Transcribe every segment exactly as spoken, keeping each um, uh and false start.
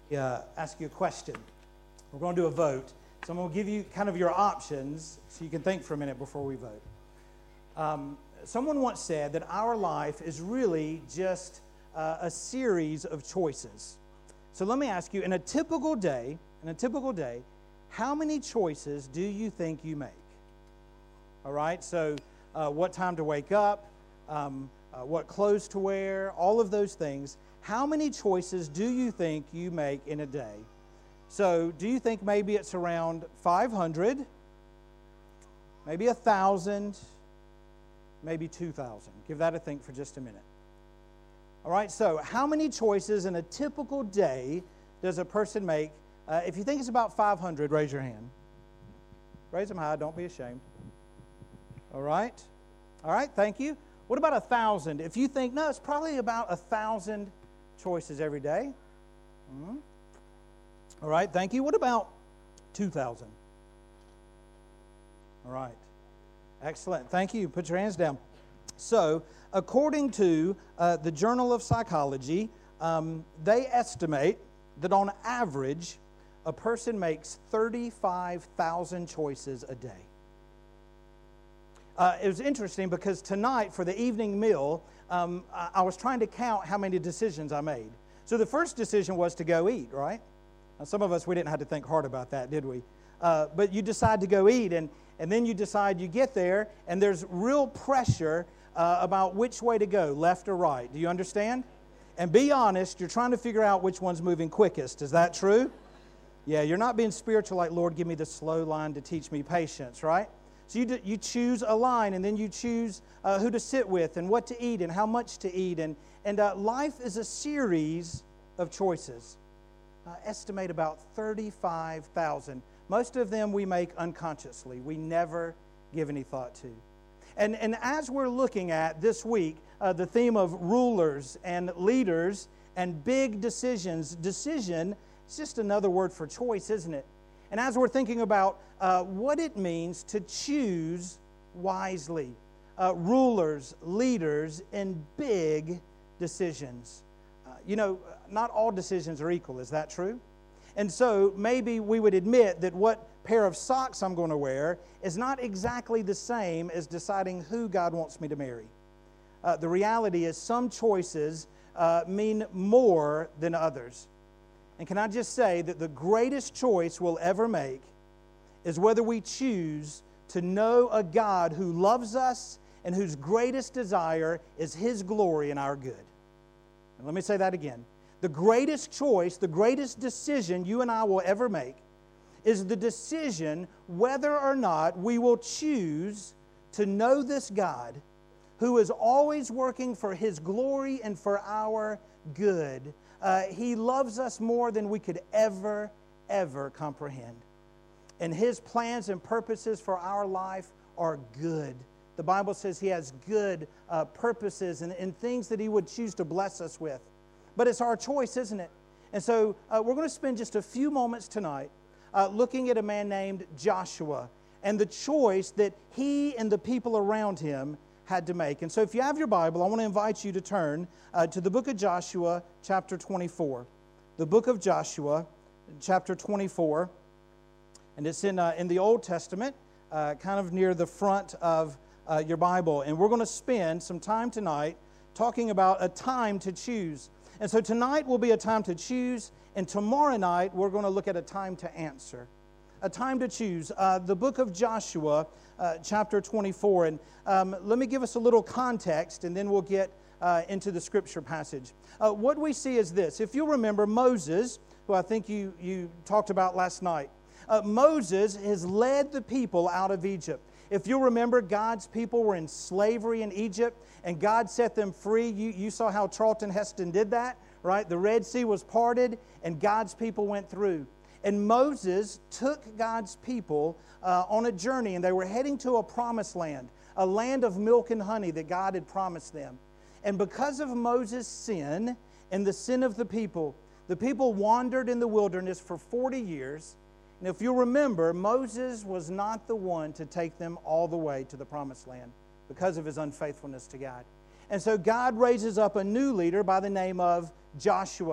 uh, ask you a question. We're going to do a vote. So I'm going to give you kind of your options so you can think for a minute before we vote. Um, someone once said that our life is really just uh, a series of choices. So let me ask you, in a typical day, in a typical day, how many choices do you think you make? All right, so uh, what time to wake up, um, uh, what clothes to wear, all of those things. How many choices do you think you make in a day? So do you think maybe it's around five hundred, maybe one thousand, maybe two thousand? Give that a think for just a minute. All right, so how many choices in a typical day does a person make? Uh, if you think it's about five hundred, raise your hand. Raise them high, don't be ashamed. All right, all right, thank you. What about one thousand? If you think, no, it's probably about one thousand choices every day. Mm-hmm. All right, thank you. What about two thousand? All right, excellent. Thank you. Put your hands down. So, according to uh, the Journal of Psychology, um, they estimate that on average, a person makes thirty-five thousand choices a day. Uh, it was interesting because tonight for the evening meal, um, I, I was trying to count how many decisions I made. So the first decision was to go eat, right? Now, some of us, we didn't have to think hard about that, did we? Uh, but you decide to go eat, and, and then you decide you get there, and there's real pressure uh, about which way to go, left or right. Do you understand? And be honest, you're trying to figure out which one's moving quickest. Is that true? Yeah, you're not being spiritual like, Lord, give me the slow line to teach me patience, right? So you, do, you choose a line, and then you choose uh, who to sit with and what to eat and how much to eat. And, and uh, life is a series of choices. Uh, estimate about thirty-five thousand. Most of them we make unconsciously. We never give any thought to. And, and as we're looking at this week, uh, the theme of rulers and leaders and big decisions, decision is just another word for choice, isn't it? And as we're thinking about uh, what it means to choose wisely, uh, rulers, leaders, and big decisions. Uh, you know, not all decisions are equal. Is that true? And so maybe we would admit that what pair of socks I'm going to wear is not exactly the same as deciding who God wants me to marry. Uh, the reality is some choices uh, mean more than others. And can I just say that the greatest choice we'll ever make is whether we choose to know a God who loves us and whose greatest desire is His glory and our good. And let me say that again. The greatest choice, the greatest decision you and I will ever make is the decision whether or not we will choose to know this God who is always working for His glory and for our good. Uh, he loves us more than we could ever, ever comprehend. And His plans and purposes for our life are good. The Bible says He has good uh, purposes and, and things that He would choose to bless us with. But it's our choice, isn't it? And so uh, we're going to spend just a few moments tonight uh, looking at a man named Joshua and the choice that he and the people around him had to make. And so if you have your Bible, I want to invite you to turn uh, to the book of Joshua, chapter twenty-four. The book of Joshua, chapter twenty-four. And it's in, uh, in the Old Testament, uh, kind of near the front of uh, your Bible. And we're going to spend some time tonight talking about a time to choose. And so tonight will be a time to choose, and tomorrow night we're going to look at a time to answer. A time to choose. Uh, the book of Joshua, uh, chapter twenty-four. And um, let me give us a little context, and then we'll get uh, into the scripture passage. Uh, what we see is this. If you'll remember, Moses, who I think you, you talked about last night, uh, Moses has led the people out of Egypt. If you'll remember, God's people were in slavery in Egypt, and God set them free. You, you saw how Charlton Heston did that, right? The Red Sea was parted, and God's people went through. And Moses took God's people uh, on a journey, and they were heading to a promised land, a land of milk and honey that God had promised them. And because of Moses' sin and the sin of the people, the people wandered in the wilderness for forty years. And if you remember, Moses was not the one to take them all the way to the promised land because of his unfaithfulness to God. And so God raises up a new leader by the name of Joshua.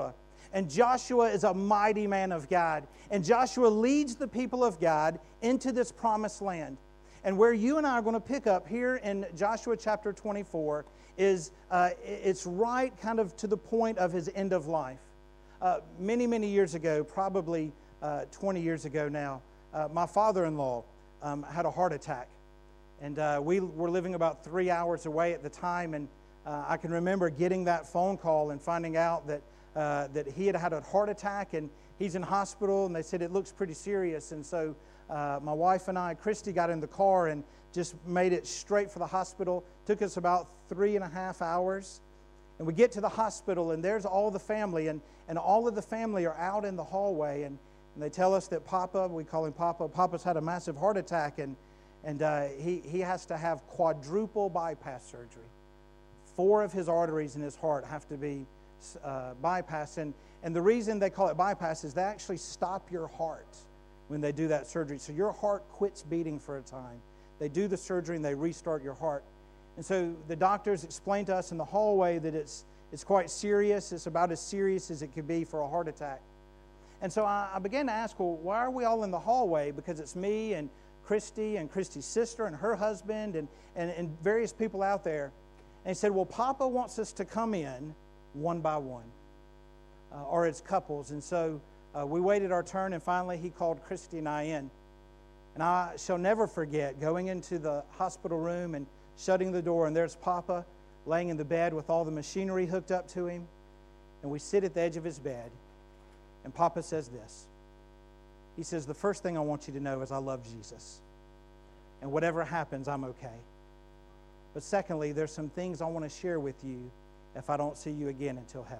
And Joshua is a mighty man of God. And Joshua leads the people of God into this promised land. And where you and I are going to pick up here in Joshua chapter twenty-four is uh, it's right kind of to the point of his end of life. Uh, many, many years ago, probably uh, twenty years ago now, uh, my father-in-law um, had a heart attack. And uh, we were living about three hours away at the time. And uh, I can remember getting that phone call and finding out that uh, that he had had a heart attack and he's in hospital. And they said it looks pretty serious. And so uh, my wife and I, Christy, got in the car and just made it straight for the hospital. Took us about three and a half hours. And we get to the hospital, and there's all the family, and, and all of the family are out in the hallway, and, and they tell us that Papa, we call him Papa, Papa's had a massive heart attack, and, and uh, he, he has to have quadruple bypass surgery. Four of his arteries in his heart have to be uh, bypassed, and, and the reason they call it bypass is they actually stop your heart when they do that surgery. So your heart quits beating for a time. They do the surgery, and they restart your heart. And so the doctors explained to us in the hallway that it's it's quite serious. It's about as serious as it could be for a heart attack. And so I, I began to ask, well, why are we all in the hallway? Because it's me and Christy and Christy's sister and her husband and, and, and various people out there. And he said, well, Papa wants us to come in one by one, uh, or as couples. And so uh, we waited our turn, and finally he called Christy and I in. And I shall never forget going into the hospital room and shutting the door, and there's Papa laying in the bed with all the machinery hooked up to him. And we sit at the edge of his bed, and Papa says this. He says, the first thing I want you to know is I love Jesus. And whatever happens, I'm okay. But secondly, there's some things I want to share with you if I don't see you again until heaven.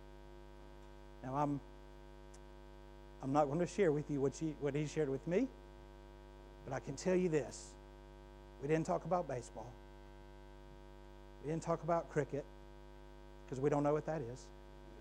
Now, I'm, I'm not going to share with you what, you, what he shared with me, but I can tell you this. We didn't talk about baseball. We didn't talk about cricket, because we don't know what that is.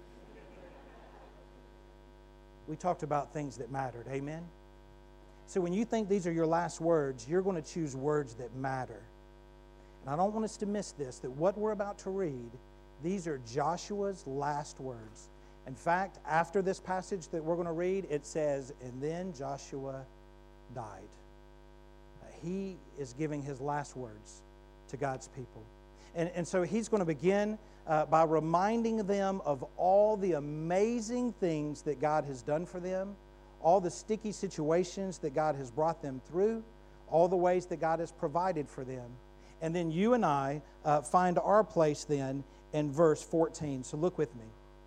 We talked about things that mattered. Amen? So when you think these are your last words, you're going to choose words that matter. And I don't want us to miss this, that what we're about to read, these are Joshua's last words. In fact, after this passage that we're going to read, it says, and then Joshua died. He is giving his last words to God's people. And, and so he's going to begin uh, by reminding them of all the amazing things that God has done for them, all the sticky situations that God has brought them through, all the ways that God has provided for them. And then you and I uh, find our place then in verse fourteen. So look with me.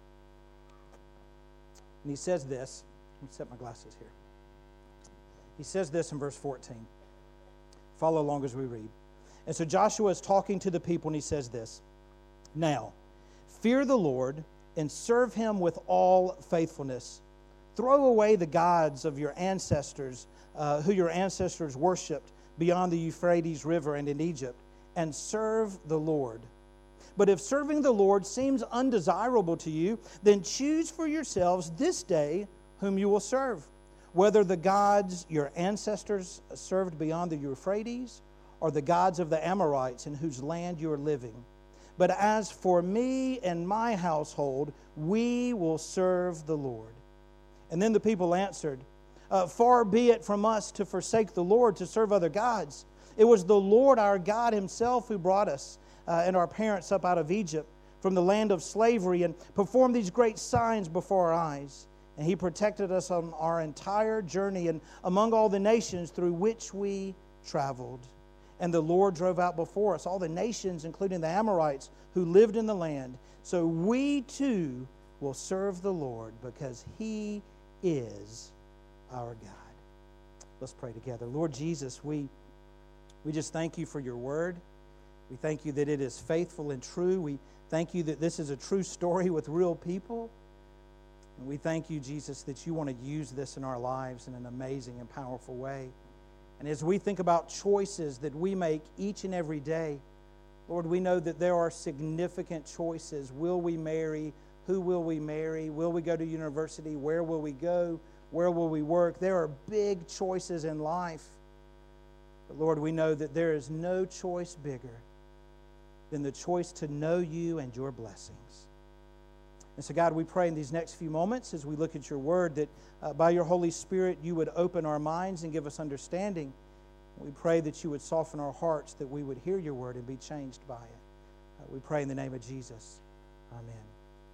And he says this. Let me set my glasses here. He says this in verse fourteen. Follow along as we read. And so Joshua is talking to the people, and he says this. Now, fear the Lord and serve him with all faithfulness. Throw away the gods of your ancestors, uh, who your ancestors worshipped beyond the Euphrates River and in Egypt, and serve the Lord. But if serving the Lord seems undesirable to you, then choose for yourselves this day whom you will serve, whether the gods your ancestors served beyond the Euphrates or the gods of the Amorites in whose land you are living. But as for me and my household, we will serve the Lord. And then the people answered, uh, far be it from us to forsake the Lord to serve other gods. It was the Lord our God himself who brought us uh, and our parents up out of Egypt from the land of slavery and performed these great signs before our eyes. And he protected us on our entire journey and among all the nations through which we traveled. And the Lord drove out before us all the nations, including the Amorites, who lived in the land. So we too will serve the Lord because he is our God. Let's pray together. Lord Jesus, we, we just thank you for your word. We thank you that it is faithful and true. We thank you that this is a true story with real people. And we thank you, Jesus, that you want to use this in our lives in an amazing and powerful way. And as we think about choices that we make each and every day, Lord, we know that there are significant choices. Will we marry? Who will we marry? Will we go to university? Where will we go? Where will we work? There are big choices in life. But Lord, we know that there is no choice bigger than the choice to know you and your blessings. And so, God, we pray in these next few moments as we look at your word that uh, by your Holy Spirit you would open our minds and give us understanding. We pray that you would soften our hearts, that we would hear your word and be changed by it. Uh, we pray in the name of Jesus. Amen.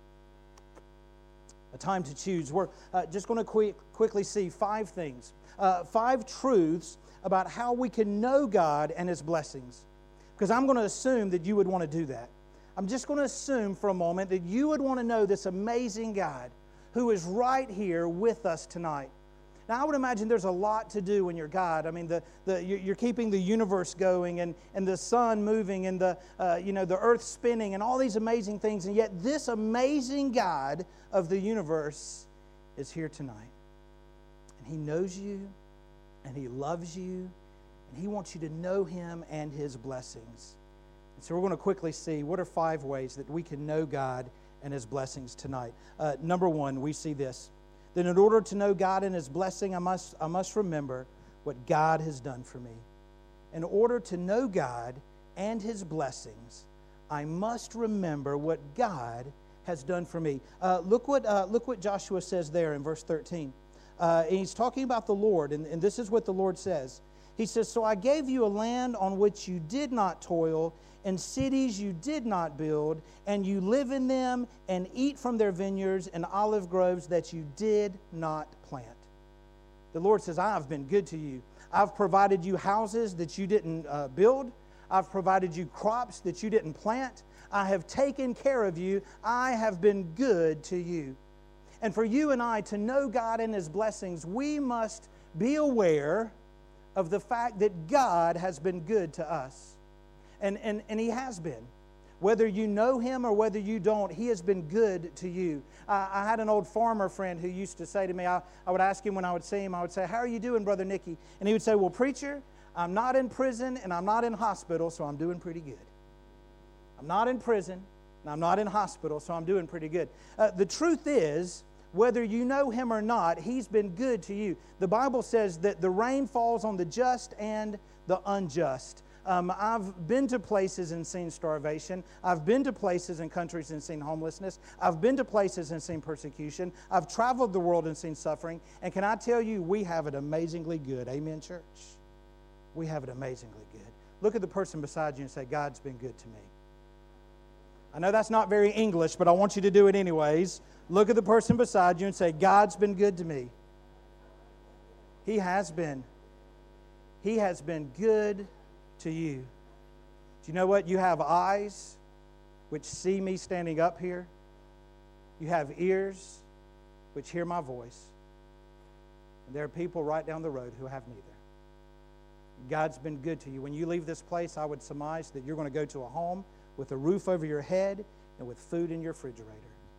A time to choose. We're uh, just going to quick, quickly see five things, uh, five truths about how we can know God and His blessings. Because I'm going to assume that you would want to do that. I'm just going to assume for a moment that you would want to know this amazing God who is right here with us tonight. Now, I would imagine there's a lot to do when you're God. I mean, the, the, you're keeping the universe going and, and the sun moving and the, uh, you know, the earth spinning and all these amazing things. And yet this amazing God of the universe is here tonight. And He knows you and He loves you and He wants you to know Him and His blessings. And so we're going to quickly see what are five ways that we can know God and His blessings tonight. Uh, number one, we see this. That in order to know God and His blessing, I must, I must remember what God has done for me. In order to know God and His blessings, I must remember what God has done for me. Uh, look what uh, look what Joshua says there in verse thirteen. Uh, he's talking about the Lord, and, and this is what the Lord says. He says, "So I gave you a land on which you did not toil, and cities you did not build, and you live in them and eat from their vineyards and olive groves that you did not plant." The Lord says, I have been good to you. I've provided you houses that you didn't uh, build. I've provided you crops that you didn't plant. I have taken care of you. I have been good to you. And for you and I to know God and His blessings, we must be aware of the fact that God has been good to us. And, and, and He has been. Whether you know Him or whether you don't, He has been good to you. Uh, I had an old farmer friend who used to say to me, I, I would ask him when I would see him, I would say, "How are you doing, Brother Nicky?" And he would say, "Well, preacher, I'm not in prison and I'm not in hospital, so I'm doing pretty good. I'm not in prison and I'm not in hospital, so I'm doing pretty good." Uh, the truth is, whether you know Him or not, He's been good to you. The Bible says that the rain falls on the just and the unjust. Um, I've been to places and seen starvation. I've been to places and countries and seen homelessness. I've been to places and seen persecution. I've traveled the world and seen suffering. And can I tell you, we have it amazingly good. Amen, church? We have it amazingly good. Look at the person beside you and say, "God's been good to me." I know that's not very English, but I want you to do it anyways. Look at the person beside you and say, "God's been good to me." He has been. He has been good to you. Do you know what? You have eyes which see me standing up here. You have ears which hear my voice. And there are people right down the road who have neither. God's been good to you. When you leave this place, I would surmise that you're going to go to a home with a roof over your head and with food in your refrigerator.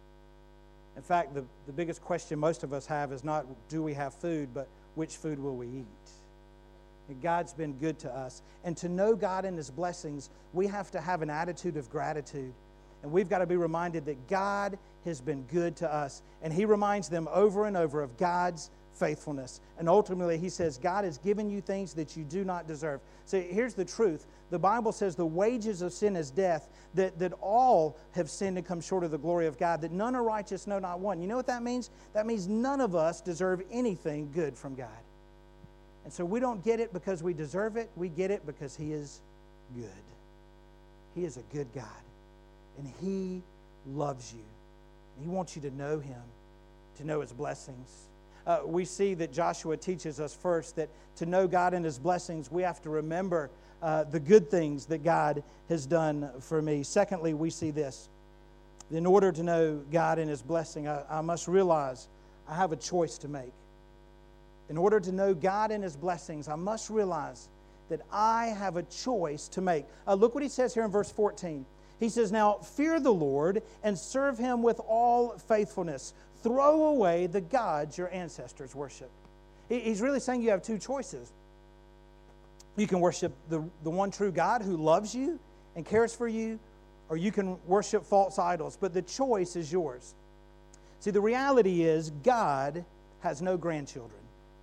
In fact, the, the biggest question most of us have is not, do we have food, but which food will we eat? And God's been good to us. And to know God and His blessings, we have to have an attitude of gratitude. And we've got to be reminded that God has been good to us. And He reminds them over and over of God's faithfulness. And ultimately, He says, God has given you things that you do not deserve. So here's the truth. The Bible says the wages of sin is death, that, that all have sinned and come short of the glory of God, that none are righteous, no, not one. You know what that means? That means none of us deserve anything good from God. And so we don't get it because we deserve it. We get it because He is good. He is a good God. And He loves you. He wants you to know Him, to know His blessings. Uh, we see that Joshua teaches us first that to know God and His blessings, we have to remember uh, the good things that God has done for me. Secondly, we see this. In order to know God and His blessing, I, I must realize I have a choice to make. In order to know God and His blessings, I must realize that I have a choice to make. Uh, look what he says here in verse fourteen. He says, "Now fear the Lord and serve Him with all faithfulness. Throw away the gods your ancestors worshiped." He's really saying you have two choices. You can worship the, the one true God who loves you and cares for you, or you can worship false idols. But the choice is yours. See, the reality is God has no grandchildren.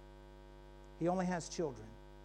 He only has children.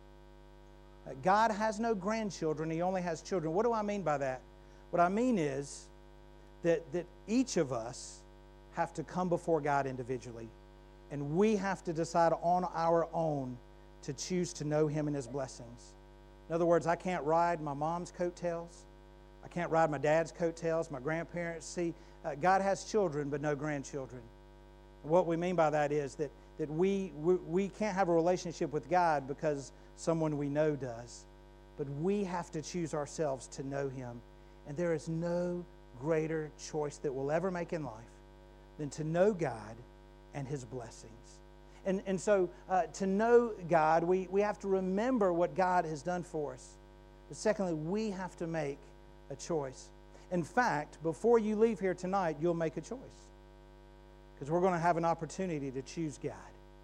God has no grandchildren. He only has children. What do I mean by that? What I mean is that, that each of us have to come before God individually. And we have to decide on our own to choose to know Him and His blessings. In other words, I can't ride my mom's coattails. I can't ride my dad's coattails, my grandparents. See, uh, God has children, but no grandchildren. What we mean by that is that, that we, we, we can't have a relationship with God because someone we know does. But we have to choose ourselves to know Him. And there is no greater choice that we'll ever make in life than to know God and His blessings. And, and so uh, to know God, we, we have to remember what God has done for us. But secondly, we have to make a choice. In fact, before you leave here tonight, you'll make a choice. Because we're going to have an opportunity to choose God.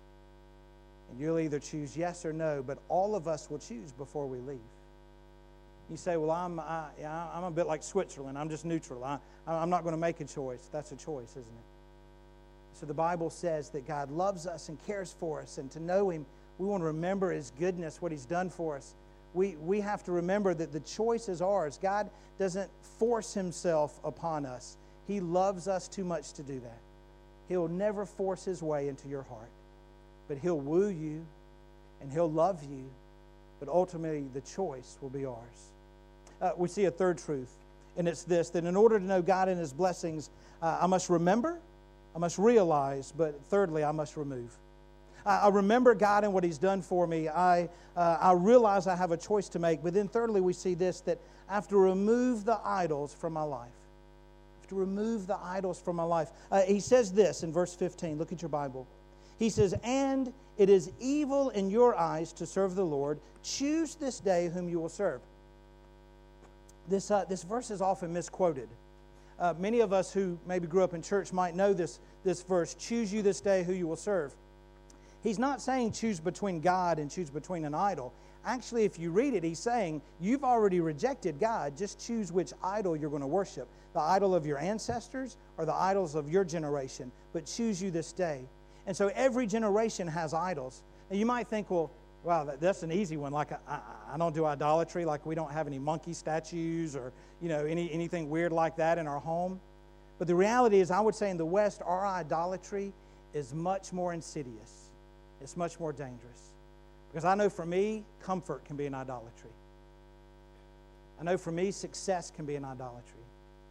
And you'll either choose yes or no, but all of us will choose before we leave. You say, well, I'm, I, I'm a bit like Switzerland. I'm just neutral. I, I'm not going to make a choice. That's a choice, isn't it? So the Bible says that God loves us and cares for us. And to know Him, we want to remember His goodness, what He's done for us. We, we have to remember that the choice is ours. God doesn't force Himself upon us. He loves us too much to do that. He'll never force His way into your heart. But He'll woo you and He'll love you. But ultimately, the choice will be ours. Uh, we see a third truth, and it's this, that in order to know God and His blessings, uh, I must remember, I must realize, but thirdly, I must remove. I, I remember God and what He's done for me. I, uh, I realize I have a choice to make. But then thirdly, we see this, that I have to remove the idols from my life. I have to remove the idols from my life. Uh, he says this in verse fifteen. Look at your Bible. He says, and it is evil in your eyes to serve the Lord. Choose this day whom you will serve. This, uh, this verse is often misquoted. Uh, many of us who maybe grew up in church might know this, this verse, choose you this day who you will serve. He's not saying choose between God and choose between an idol. Actually, if you read it, he's saying you've already rejected God. Just choose which idol you're going to worship. The idol of your ancestors or the idols of your generation. But choose you this day. And so every generation has idols. And you might think, well, wow, that, that's an easy one. Like, I, I don't do idolatry. Like, we don't have any monkey statues or, you know, any anything weird like that in our home. But the reality is, I would say in the West, our idolatry is much more insidious. It's much more dangerous. Because I know for me, comfort can be an idolatry. I know for me, success can be an idolatry.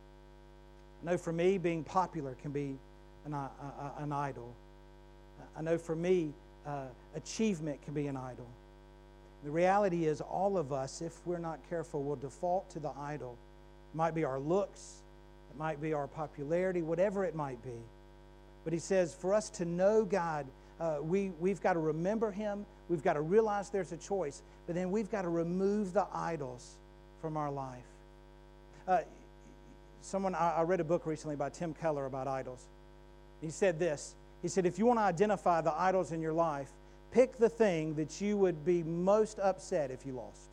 I know for me, being popular can be an, uh, uh, an idol. I know for me, uh, achievement can be an idol. The reality is all of us, if we're not careful, will default to the idol. It might be our looks. It might be our popularity, whatever it might be. But he says for us to know God, uh, we, we've got to remember Him. We've got to realize there's a choice. But then we've got to remove the idols from our life. Uh, someone, I, I read a book recently by Tim Keller about idols. He said this. He said, if you want to identify the idols in your life, pick the thing that you would be most upset if you lost.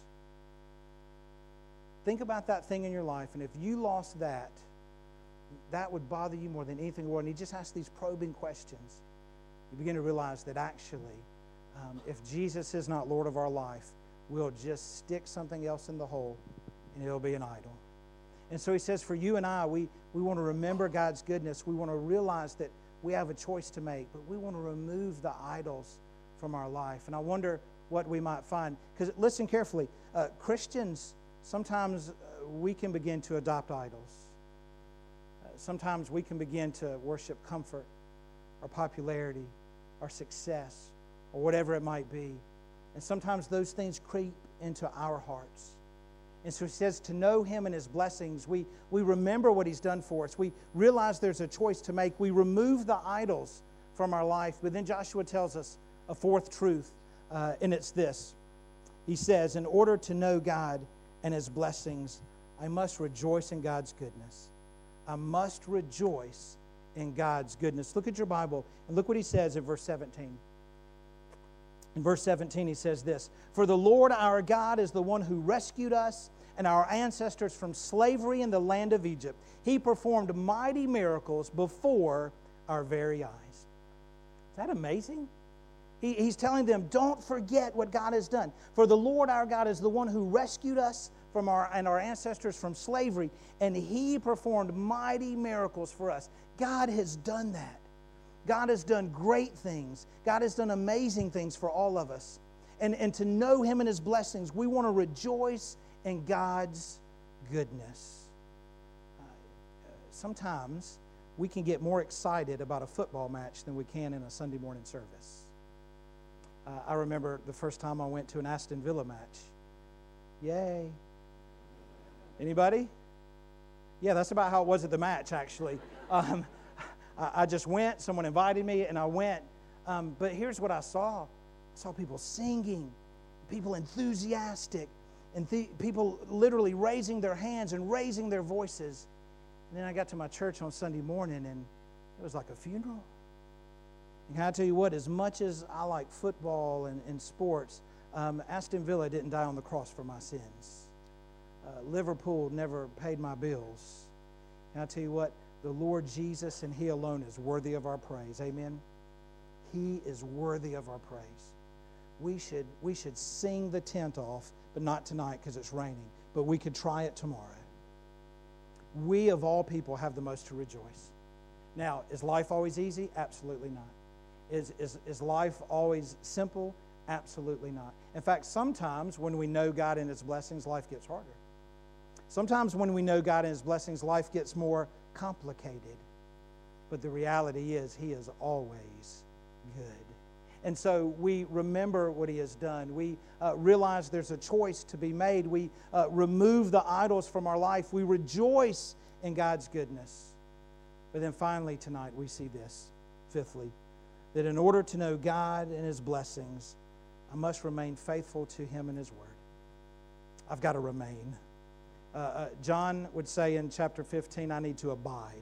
Think about that thing in your life, and if you lost that, that would bother you more than anything in the world. And he just asks these probing questions. You begin to realize that actually, um, if Jesus is not Lord of our life, we'll just stick something else in the hole, and it'll be an idol. And so he says, for you and I, we, we want to remember God's goodness. We want to realize that we have a choice to make, but we want to remove the idols from our life. And I wonder what we might find. Because listen carefully, uh, Christians, sometimes uh, we can begin to adopt idols. Uh, sometimes we can begin to worship comfort or popularity or success or whatever it might be. And sometimes those things creep into our hearts. And so he says to know Him and His blessings, we, we remember what He's done for us. We realize there's a choice to make. We remove the idols from our life. But then Joshua tells us a fourth truth, uh, and it's this. He says, in order to know God and His blessings, I must rejoice in God's goodness. I must rejoice in God's goodness. Look at your Bible, and look what he says in verse seventeen. In verse seventeen, he says this, for the Lord our God is the one who rescued us and our ancestors from slavery in the land of Egypt. He performed mighty miracles before our very eyes. Is that amazing? He, he's telling them, don't forget what God has done. For the Lord our God is the one who rescued us from our and our ancestors from slavery, and He performed mighty miracles for us. God has done that. God has done great things. God has done amazing things for all of us. And, and to know Him and His blessings, we want to rejoice in God's goodness. Uh, sometimes we can get more excited about a football match than we can in a Sunday morning service. Uh, I remember the first time I went to an Aston Villa match. Yay. Anybody? Yeah, that's about how it was at the match, actually. Um, I, I just went. Someone invited me, and I went. Um, but here's what I saw. I saw people singing, people enthusiastic, and th- people literally raising their hands and raising their voices. And then I got to my church on Sunday morning, and it was like a funeral. And can I tell you what? As much as I like football and, and sports, um, Aston Villa didn't die on the cross for my sins. Uh, Liverpool never paid my bills. Can I tell you what? The Lord Jesus and He alone is worthy of our praise. Amen? He is worthy of our praise. We should, we should sing the tent off, but not tonight because it's raining. But we could try it tomorrow. We, of all people, have the most to rejoice. Now, is life always easy? Absolutely not. Is, is, is life always simple? Absolutely not. In fact, sometimes when we know God and His blessings, life gets harder. Sometimes when we know God and His blessings, life gets more complicated. But the reality is He is always good. And so we remember what He has done. We uh, realize there's a choice to be made. We uh, remove the idols from our life. We rejoice in God's goodness. But then finally tonight we see this, fifthly, that in order to know God and His blessings, I must remain faithful to Him and His Word. I've got to remain. Uh, uh, John would say in chapter fifteen, I need to abide.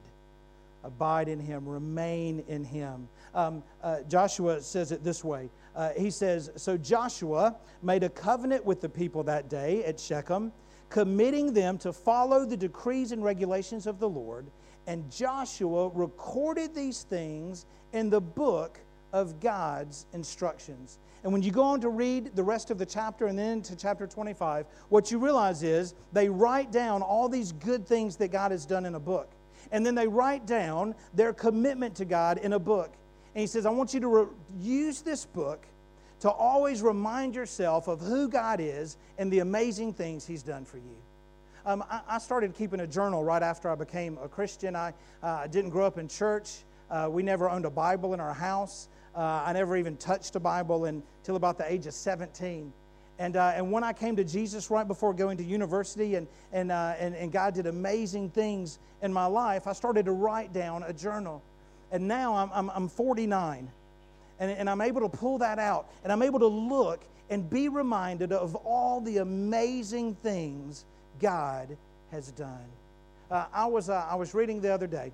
Abide in Him, remain in Him. Um, uh, Joshua says it this way. Uh, he says, so Joshua made a covenant with the people that day at Shechem, committing them to follow the decrees and regulations of the Lord. And Joshua recorded these things in the book of God's instructions. And when you go on to read the rest of the chapter and then to chapter twenty-five, what you realize is they write down all these good things that God has done in a book. And then they write down their commitment to God in a book. And he says, I want you to re- use this book to always remind yourself of who God is and the amazing things He's done for you. Um, I, I started keeping a journal right after I became a Christian. I uh, didn't grow up in church. Uh, we never owned a Bible in our house. Uh, I never even touched a Bible until about the age of seventeen. And uh, and when I came to Jesus right before going to university and and, uh, and and God did amazing things in my life, I started to write down a journal. And now I'm I'm, I'm forty-nine, and, and I'm able to pull that out, and I'm able to look and be reminded of all the amazing things God has done. Uh, I was uh, I was reading the other day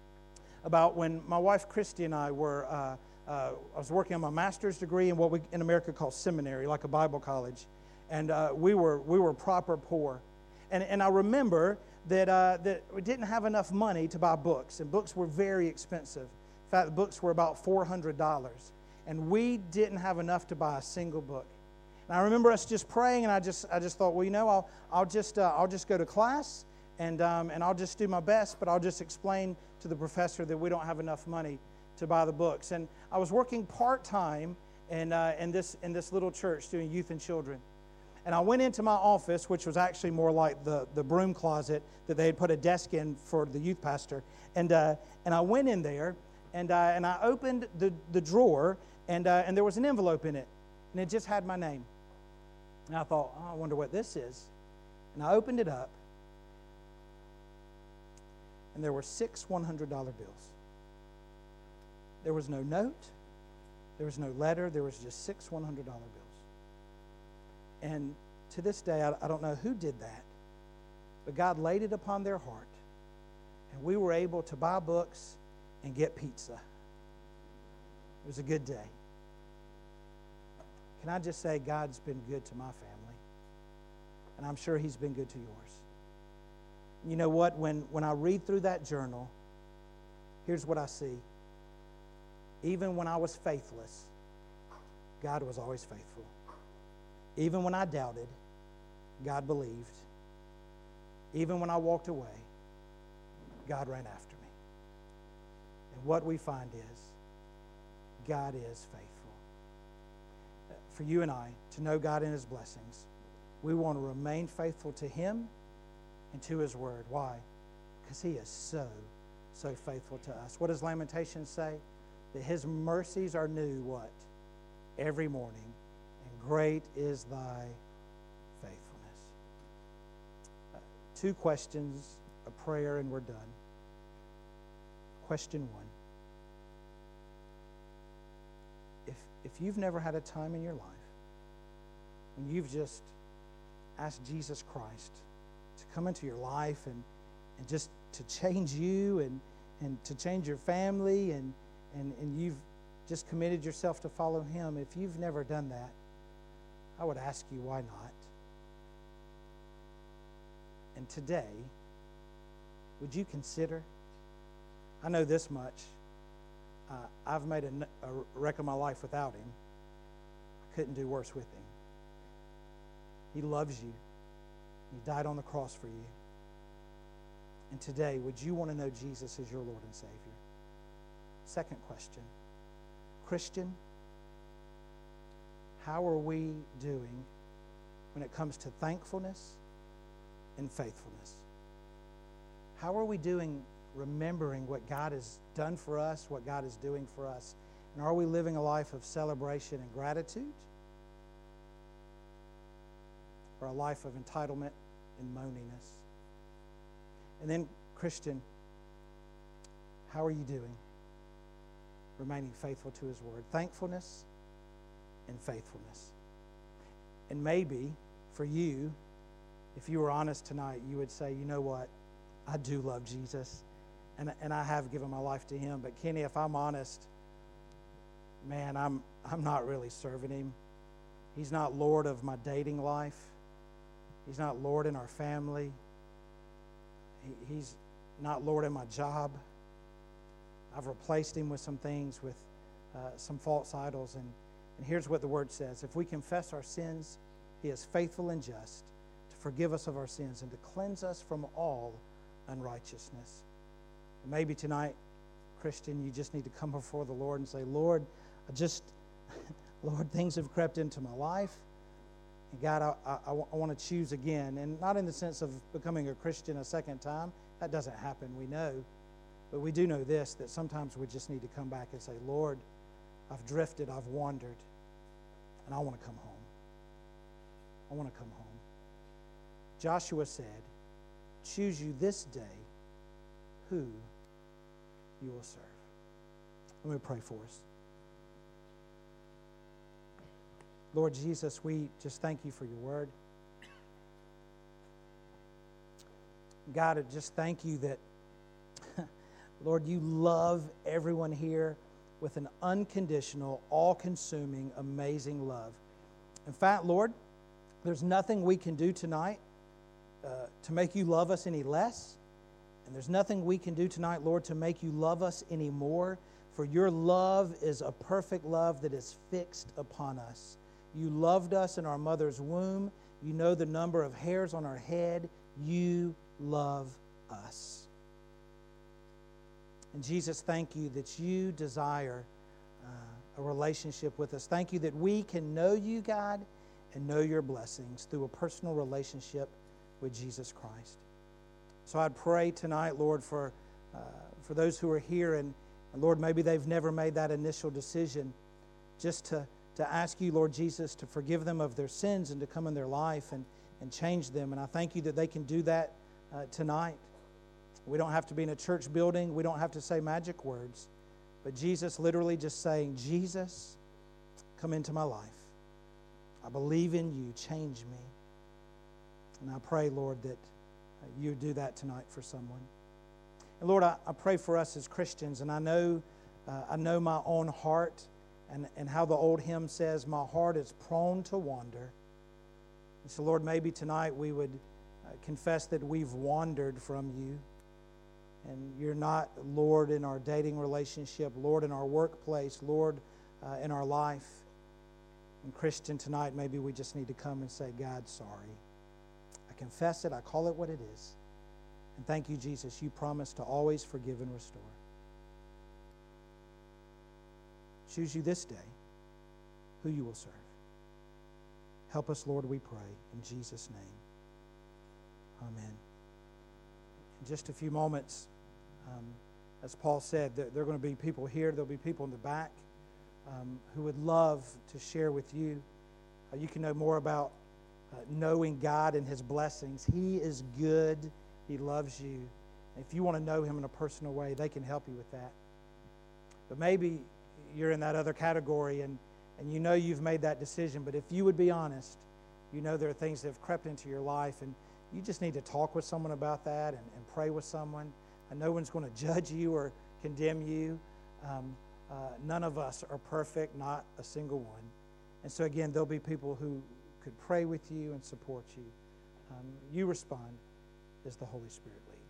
about when my wife Christy and I were. Uh, Uh, I was working on my master's degree in what we in America call seminary, like a Bible college, and uh, we were we were proper poor, and and I remember that uh, that we didn't have enough money to buy books, and books were very expensive. In fact, the books were about four hundred dollars, and we didn't have enough to buy a single book. And I remember us just praying, and I just I just thought, well, you know, I'll I'll just uh, I'll just go to class, and um, and I'll just do my best, but I'll just explain to the professor that we don't have enough money to buy the books. And I was working part-time in, uh, in, this, in this little church doing youth and children. And I went into my office, which was actually more like the, the broom closet that they had put a desk in for the youth pastor. And, uh, and I went in there, and, uh, and I opened the, the drawer, and, uh, and there was an envelope in it. And it just had my name. And I thought, oh, I wonder what this is. And I opened it up, and there were six one hundred dollar bills. There was no note. There was no letter. There was just six one hundred dollar bills. And to this day, I, I don't know who did that, but God laid it upon their heart. And we were able to buy books and get pizza. It was a good day. Can I just say God's been good to my family? And I'm sure He's been good to yours. You know what? When, when I read through that journal, here's what I see. Even when I was faithless, God was always faithful. Even when I doubted, God believed. Even when I walked away, God ran after me. And what we find is, God is faithful. For you and I to know God and His blessings, we want to remain faithful to Him and to His Word. Why? Because He is so, so faithful to us. What does Lamentations say? That His mercies are new, what? Every morning. And great is thy faithfulness. Uh, two questions, a prayer, and we're done. Question one. If, if you've never had a time in your life when you've just asked Jesus Christ to come into your life and, and just to change you and, and to change your family and, and, and you've just committed yourself to follow Him, if you've never done that, I would ask you, why not? And today, would you consider? I know this much. Uh, I've made a, a wreck of my life without Him. I couldn't do worse with Him. He loves you. He died on the cross for you. And today, would you want to know Jesus as your Lord and Savior? Second question. Christian, how are we doing when it comes to thankfulness and faithfulness? How are we doing remembering what God has done for us, what God is doing for us? And are we living a life of celebration and gratitude? Or a life of entitlement and moaniness? And then, Christian, how are you doing remaining faithful to His Word? Thankfulness and faithfulness. And maybe for you, if you were honest tonight, you would say, you know what? I do love Jesus, and, and I have given my life to Him. But Kenny, if I'm honest, man, I'm, I'm not really serving Him. He's not Lord of my dating life. He's not Lord in our family. He, he's not Lord in my job. I've replaced Him with some things, with uh, some false idols. And, and here's what the Word says. If we confess our sins, He is faithful and just to forgive us of our sins and to cleanse us from all unrighteousness. And maybe tonight, Christian, you just need to come before the Lord and say, Lord, I just, Lord, things have crept into my life. And God, I, I, I want to choose again. And not in the sense of becoming a Christian a second time. That doesn't happen, we know. But we do know this, that sometimes we just need to come back and say, Lord, I've drifted, I've wandered, and I want to come home. I want to come home. Joshua said, choose you this day who you will serve. Let me pray for us. Lord Jesus, we just thank you for your word. God, I just thank you that, Lord, you love everyone here with an unconditional, all-consuming, amazing love. In fact, Lord, there's nothing we can do tonight uh, to make you love us any less. And there's nothing we can do tonight, Lord, to make you love us any more. For your love is a perfect love that is fixed upon us. You loved us in our mother's womb. You know the number of hairs on our head. You love us. And Jesus, thank you that you desire uh, a relationship with us. Thank you that we can know you, God, and know your blessings through a personal relationship with Jesus Christ. So I'd pray tonight, Lord, for uh, for those who are here, and, and Lord, maybe they've never made that initial decision, just to, to ask you, Lord Jesus, to forgive them of their sins and to come in their life and, and change them. And I thank you that they can do that uh, tonight. We don't have to be in a church building. We don't have to say magic words. But Jesus literally just saying, Jesus, come into my life. I believe in you. Change me. And I pray, Lord, that you do that tonight for someone. And Lord, I, I pray for us as Christians. And I know, uh, I know my own heart and, and how the old hymn says, my heart is prone to wander. And so, Lord, maybe tonight we would uh, confess that we've wandered from you. And you're not Lord in our dating relationship, Lord in our workplace, Lord uh, in our life. And Christian, tonight maybe we just need to come and say, God, sorry. I confess it. I call it what it is. And thank you, Jesus, you promise to always forgive and restore. Choose you this day who you will serve. Help us, Lord, we pray, in Jesus' name. Amen. In just a few moments, um, as Paul said, there, there are going to be people here, there'll be people in the back um, who would love to share with you. Uh, you can know more about uh, knowing God and His blessings. He is good. He loves you. If you want to know Him in a personal way, they can help you with that. But maybe you're in that other category and, and you know you've made that decision, but if you would be honest, you know there are things that have crept into your life and you just need to talk with someone about that and, and pray with someone. And no one's going to judge you or condemn you. Um, uh, none of us are perfect, not a single one. And so again, there'll be people who could pray with you and support you. Um, you respond as the Holy Spirit leads.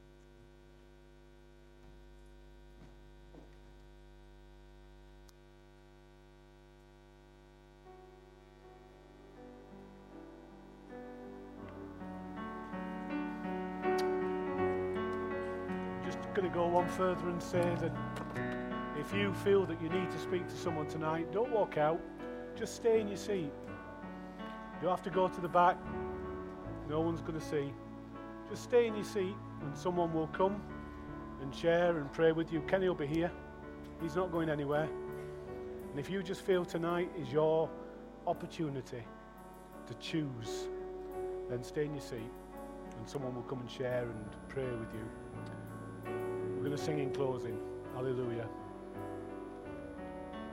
Going to go one further and say that if you feel that you need to speak to someone tonight, don't walk out, just stay in your seat. You don't have to go to the back, no one's going to see. Just stay in your seat and someone will come and share and pray with you. Kenny will be here, he's not going anywhere. And if you just feel tonight is your opportunity to choose, then stay in your seat and someone will come and share and pray with you. We're going to sing in closing. Hallelujah.